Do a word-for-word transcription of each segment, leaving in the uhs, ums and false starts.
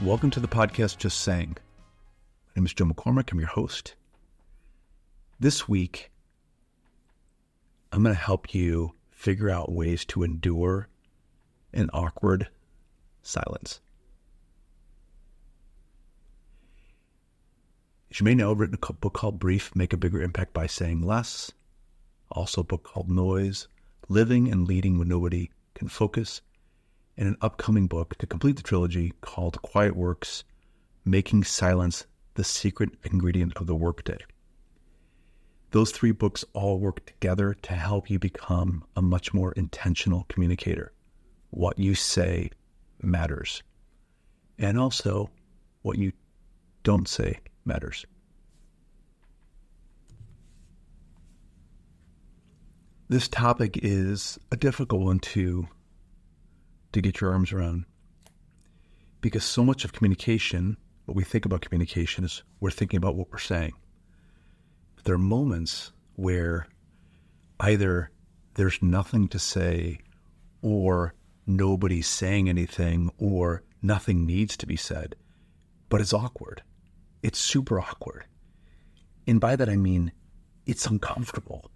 Welcome to the podcast, Just Saying. My name is Joe McCormick. I'm your host. This week, I'm going to help you figure out ways to endure an awkward silence. As you may know, I've written a book called Brief, Make a Bigger Impact by Saying Less. Also a book called Noise, Living and Leading When Nobody Can Focus. And an upcoming book to complete the trilogy called Quiet Works, Making Silence the Secret Ingredient of the Workday. Those three books all work together to help you become a much more intentional communicator. What you say matters. And also, what you don't say matters. This topic is a difficult one to, to get your arms around, because so much of communication, what we think about communication is we're thinking about what we're saying. But there are moments where either there's nothing to say, or nobody's saying anything, or nothing needs to be said, but it's awkward. It's super awkward. And by that I mean it's uncomfortable.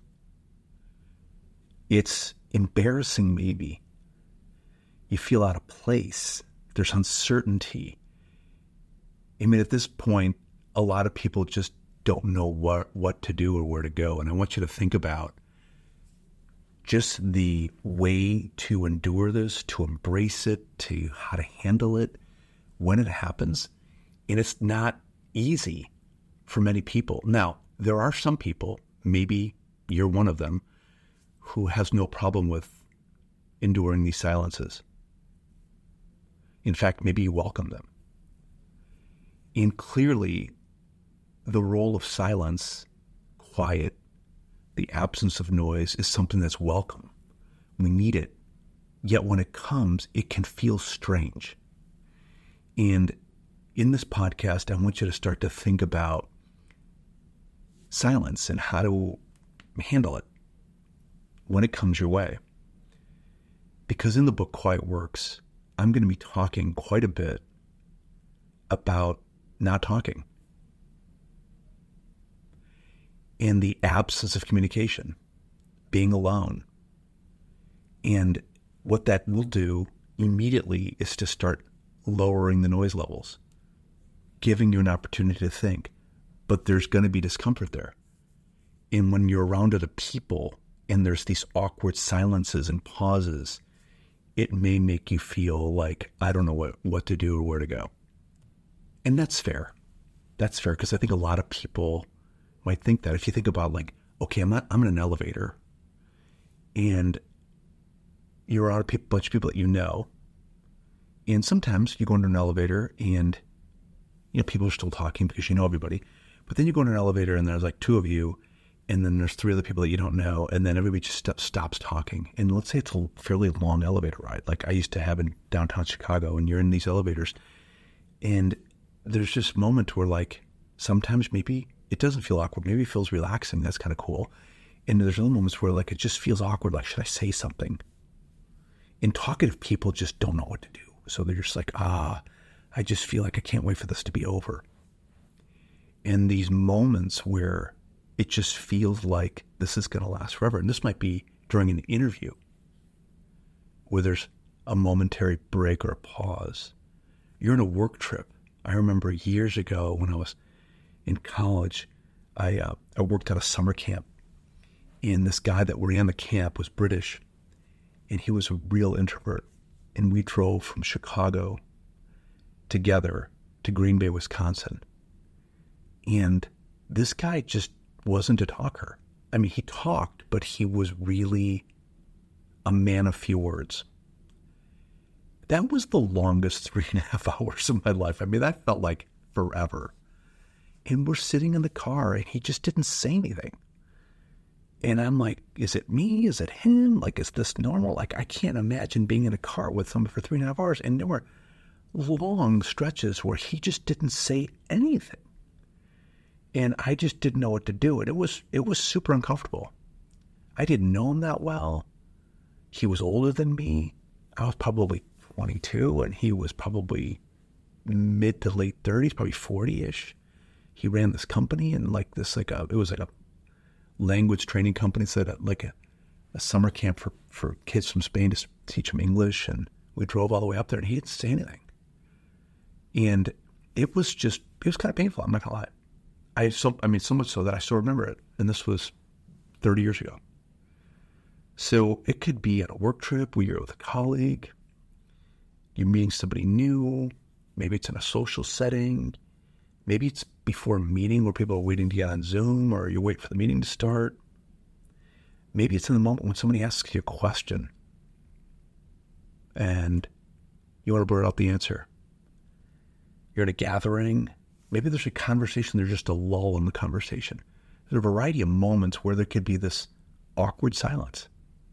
It's embarrassing maybe. You feel out of place. There's uncertainty. I mean, at this point, a lot of people just don't know what, what to do or where to go. And I want you to think about just the way to endure this, to embrace it, to how to handle it when it happens. And it's not easy for many people. Now, there are some people, maybe you're one of them, who has no problem with enduring these silences. In fact, maybe you welcome them. And clearly, the role of silence, quiet, the absence of noise is something that's welcome. We need it. Yet when it comes, it can feel strange. And in this podcast, I want you to start to think about silence and how to handle it when it comes your way. Because in the book Quiet Works, I'm going to be talking quite a bit about not talking and the absence of communication, being alone. And what that will do immediately is to start lowering the noise levels, giving you an opportunity to think, but there's going to be discomfort there. And when you're around other people and there's these awkward silences and pauses, it may make you feel like, I don't know what, what to do or where to go. And that's fair. That's fair, because I think a lot of people might think that. If you think about like, okay, I'm not, I'm in an elevator and you're around a bunch of people that you know. And sometimes you go into an elevator and, you know, people are still talking because you know everybody. But then you go into an elevator and there's like two of you, and then there's three other people that you don't know, and then everybody just st- stops talking. And let's say it's a fairly long elevator ride, like I used to have in downtown Chicago, and you're in these elevators, and there's just a moment where like sometimes maybe it doesn't feel awkward, maybe it feels relaxing, that's kind of cool. And there's other moments where like it just feels awkward, like should I say something? And talkative people just don't know what to do. So they're just like, ah, I just feel like I can't wait for this to be over. And these moments where it just feels like this is going to last forever. And this might be during an interview where there's a momentary break or a pause. You're on a work trip. I remember years ago when I was in college, I uh, I worked at a summer camp. And this guy that ran the camp was British. And he was a real introvert. And we drove from Chicago together to Green Bay, Wisconsin. And this guy just wasn't a talker. I mean, he talked, but he was really a man of few words. That was the longest three and a half hours of my life. I mean, that felt like forever. And we're sitting in the car and he just didn't say anything. And I'm like, is it me? Is it him? Like, is this normal? Like, I can't imagine being in a car with someone for three and a half hours. And there were long stretches where he just didn't say anything. And I just didn't know what to do. And it was, it was super uncomfortable. I didn't know him that well. He was older than me. I was probably twenty-two and he was probably mid to late thirties, probably forty-ish. He ran this company and like this, like a, it was like a language training company. So that like a, a summer camp for, for kids from Spain to teach them English. And we drove all the way up there and he didn't say anything. And it was just, it was kind of painful. I'm not gonna lie. I so, I mean, so much so that I still remember it. And this was thirty years ago. So it could be at a work trip where you're with a colleague, you're meeting somebody new, maybe it's in a social setting, maybe it's before a meeting where people are waiting to get on Zoom or you wait for the meeting to start. Maybe it's in the moment when somebody asks you a question and you want to blurt out the answer. You're at a gathering, maybe there's a conversation, there's just a lull in the conversation. There's a variety of moments where there could be this awkward silence.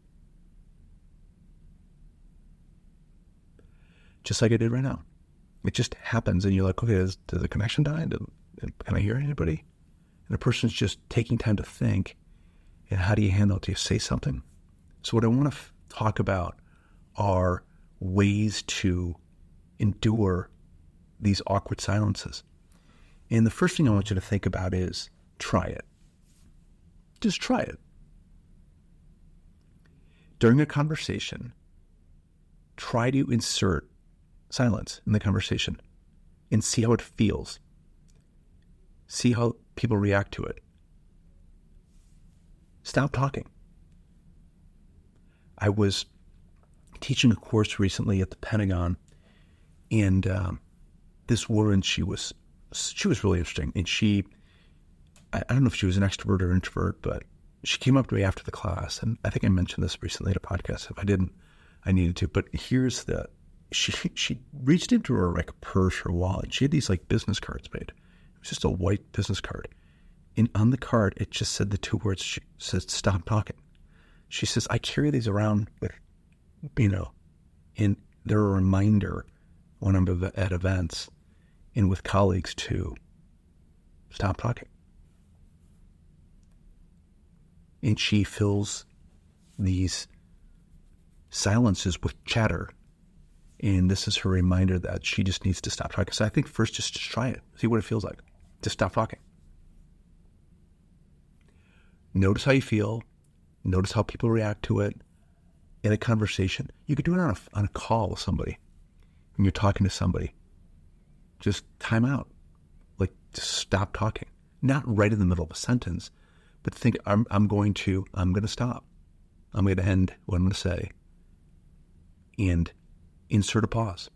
Just like I did right now. It just happens and you're like, okay, is, did the connection die? Did, can I hear anybody? And a person's just taking time to think. And how do you handle it? Do you say something? So what I want to f- talk about are ways to endure these awkward silences. And the first thing I want you to think about is try it. Just try it. During a conversation, try to insert silence in the conversation and see how it feels. See how people react to it. Stop talking. I was teaching a course recently at the Pentagon, and um, this woman, she was she was really interesting, and she, I, I don't know if she was an extrovert or introvert, but she came up to me after the class, and I think I mentioned this recently at a podcast. If I didn't, I needed to. But here's the, she she reached into her like purse or wallet. She had these like business cards made. It was just a white business card. And on the card, it just said the two words. She says, stop talking. She says, I carry these around with, you know, and they're a reminder when I'm at events and with colleagues to stop talking. And she fills these silences with chatter. And this is her reminder that she just needs to stop talking. So I think first just, just try it. See what it feels like. Just stop talking. Notice how you feel. Notice how people react to it in a conversation. You could do it on a, on a call with somebody. When you're talking to somebody, just time out. Like, just stop talking. Not right in the middle of a sentence, but think, I'm, I'm going to, I'm going to stop. I'm going to end what I'm going to say and insert a pause.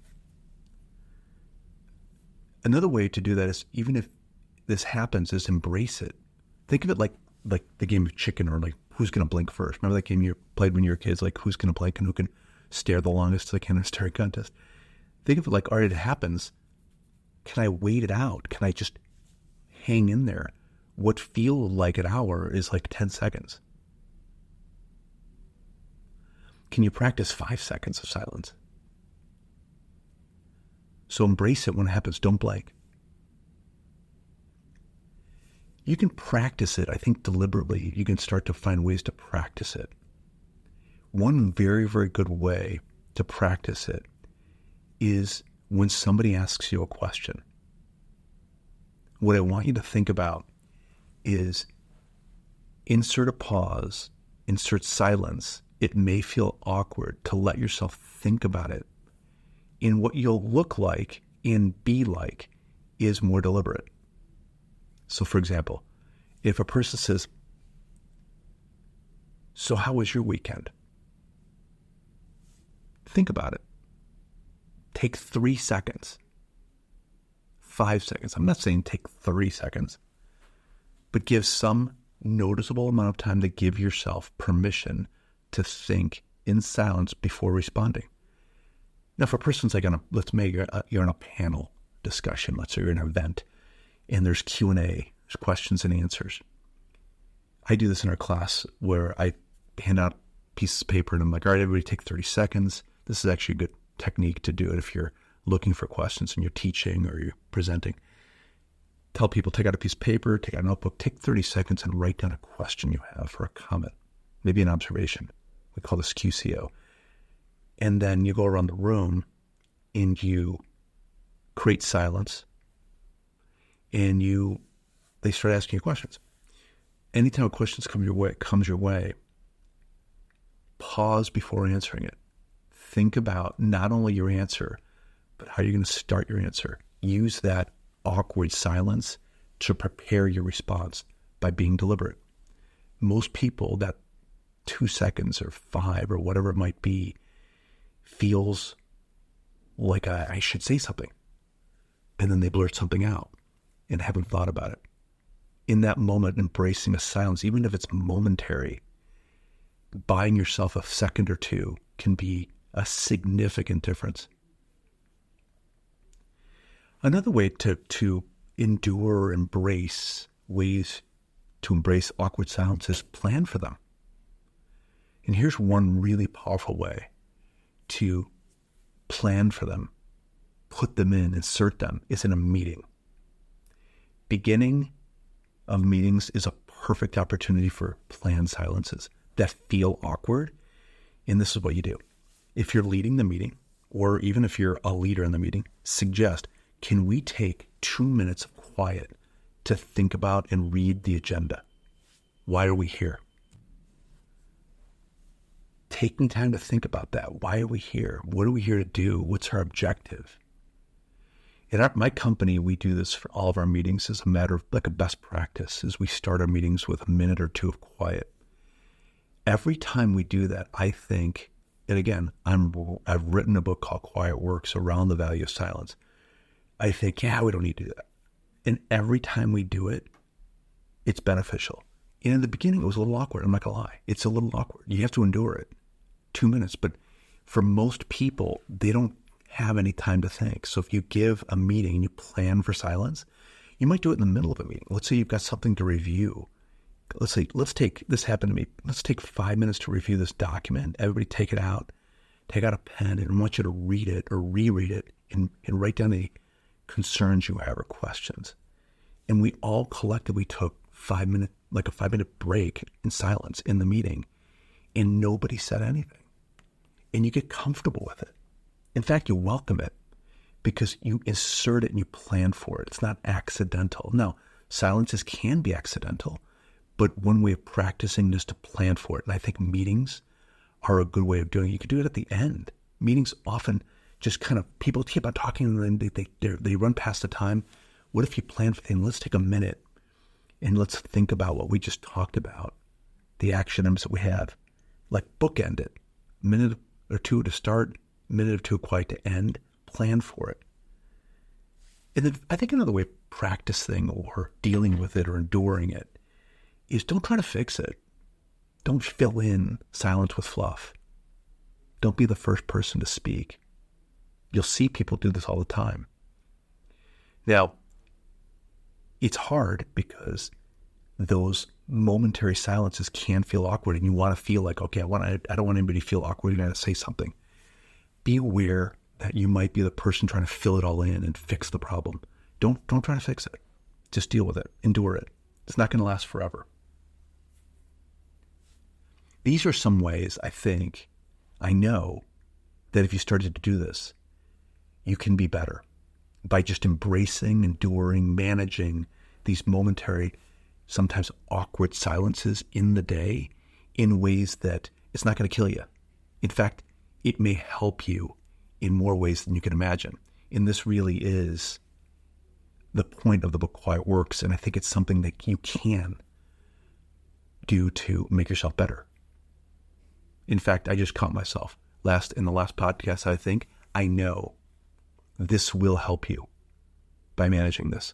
Another way to do that is, even if this happens, is embrace it. Think of it like like the game of chicken, or like who's going to blink first. Remember that game you played when you were kids, like who's going to blink and who can stare the longest to the candle staring contest? Think of it like, all right, it happens. Can I wait it out? Can I just hang in there? What feels like an hour is like ten seconds. Can you practice five seconds of silence? So embrace it when it happens. Don't blink. You can practice it, I think, deliberately. You can start to find ways to practice it. One very, very good way to practice it is when somebody asks you a question. What I want you to think about is insert a pause, insert silence. It may feel awkward to let yourself think about it. And what you'll look like and be like is more deliberate. So, for example, if a person says, so how was your weekend? Think about it. Take three seconds, five seconds. I'm not saying take three seconds, but give some noticeable amount of time to give yourself permission to think in silence before responding. Now, if a person's like on a, let's make you're, you're in a panel discussion, let's say you're in an event, and there's Q and A, there's questions and answers. I do this in our class where I hand out pieces of paper and I'm like, all right, everybody take thirty seconds. This is actually a good technique to do it if you're looking for questions and you're teaching or you're presenting. Tell people, take out a piece of paper, take out a notebook, take thirty seconds and write down a question you have or a comment, maybe an observation. We call this Q C O. And then you go around the room and you create silence, and you they start asking you questions. Anytime a question comes your way, comes your way, pause before answering it. Think about not only your answer, but how you're going to start your answer. Use that awkward silence to prepare your response by being deliberate. Most people, that two seconds or five or whatever it might be, feels like I, I should say something. And then they blurt something out and haven't thought about it. In that moment, embracing a silence, even if it's momentary, buying yourself a second or two can be a significant difference. Another way to, to endure or embrace ways to embrace awkward silence is plan for them. And here's one really powerful way to plan for them, put them in, insert them, is in a meeting. Beginning of meetings is a perfect opportunity for planned silences that feel awkward. And this is what you do. If you're leading the meeting, or even if you're a leader in the meeting, suggest, can we take two minutes of quiet to think about and read the agenda? Why are we here? Taking time to think about that. Why are we here? What are we here to do? What's our objective? In our, my company, we do this for all of our meetings as a matter of like a best practice, is we start our meetings with a minute or two of quiet. Every time we do that, I think, and again, I'm, I've written a book called Quiet Works around the value of silence. I think, yeah, we don't need to do that. And every time we do it, it's beneficial. And in the beginning, it was a little awkward. I'm not going to lie. It's a little awkward. You have to endure it. Two minutes. But for most people, they don't have any time to think. So if you give a meeting and you plan for silence, you might do it in the middle of a meeting. Let's say you've got something to review. Let's say, let's take, this happened to me. Let's take five minutes to review this document. Everybody take it out. Take out a pen, and I want you to read it or reread it and, and write down the concerns you have or questions. And we all collectively took five minute, like a five minute break in silence in the meeting, and nobody said anything. And you get comfortable with it. In fact, you welcome it because you insert it and you plan for it. It's not accidental. Now, silences can be accidental, but one way of practicing is to plan for it. And I think meetings are a good way of doing it. You could do it at the end. Meetings often just kind of, people keep on talking and then they they, they run past the time. What if you plan for things? Let's take a minute and let's think about what we just talked about, the action items that we have. Like bookend it. A minute or two to start, a minute or two quiet to end. Plan for it. And then I think another way of practicing or dealing with it or enduring it is don't try to fix it. Don't fill in silence with fluff. Don't be the first person to speak. You'll see people do this all the time. Now, it's hard because those momentary silences can feel awkward, and you want to feel like, okay, I want to, I don't want anybody to feel awkward. You got to say something. Be aware that you might be the person trying to fill it all in and fix the problem. Don't don't try to fix it. Just deal with it. Endure it. It's not going to last forever. These are some ways I think, I know, that if you started to do this, you can be better by just embracing, enduring, managing these momentary, sometimes awkward silences in the day in ways that it's not going to kill you. In fact, it may help you in more ways than you can imagine. And this really is the point of the book Quiet Works, and I think it's something that you can do to make yourself better. In fact, I just caught myself last in the last podcast. I think I know this will help you by managing this.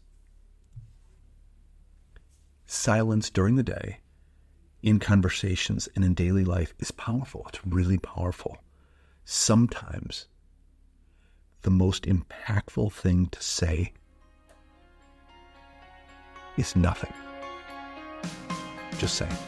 Silence during the day, in conversations and in daily life, is powerful. It's really powerful. Sometimes the most impactful thing to say is nothing. Just saying.